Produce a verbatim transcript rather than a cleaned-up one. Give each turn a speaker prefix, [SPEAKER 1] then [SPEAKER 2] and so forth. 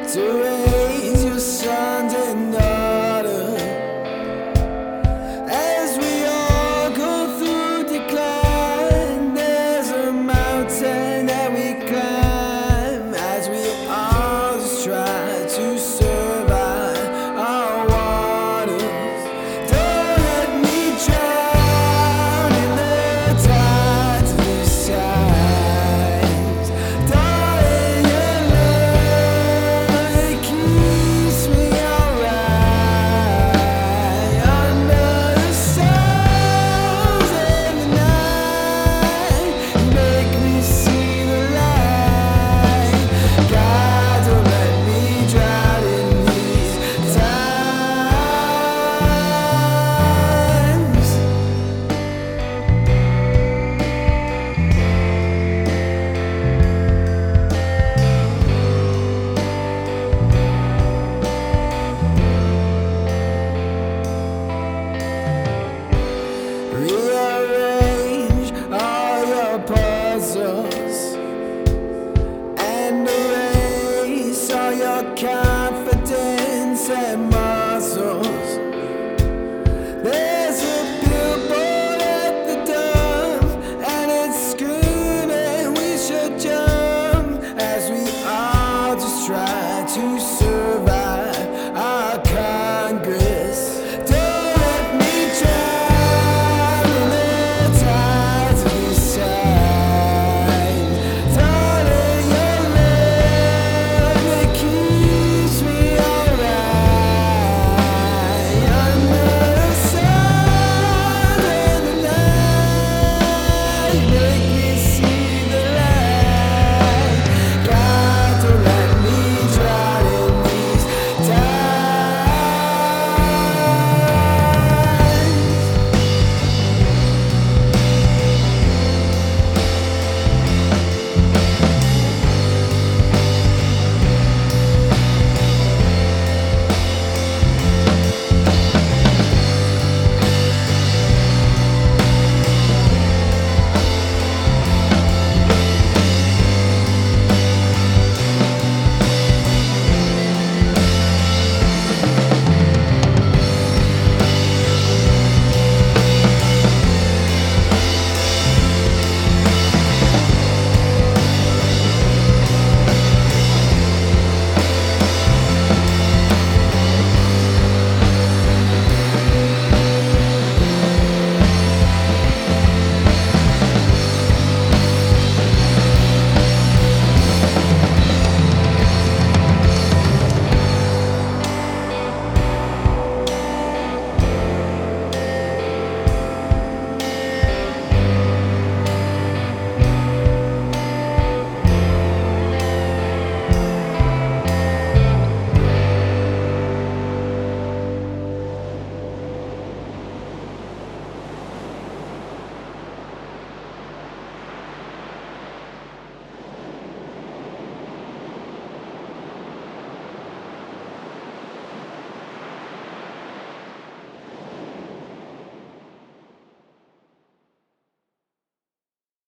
[SPEAKER 1] to raise your sons and daughters. As we all go through decline, there's a mountain that we climb as we all just try to survive our waters. Don't let me drown in the tides of the sighs. Darling, your love keeps me alright. Under the stars in the night, you make me see the light. God, don't let me drown in these times. Rearrange all your puzzles and erase all your confidence and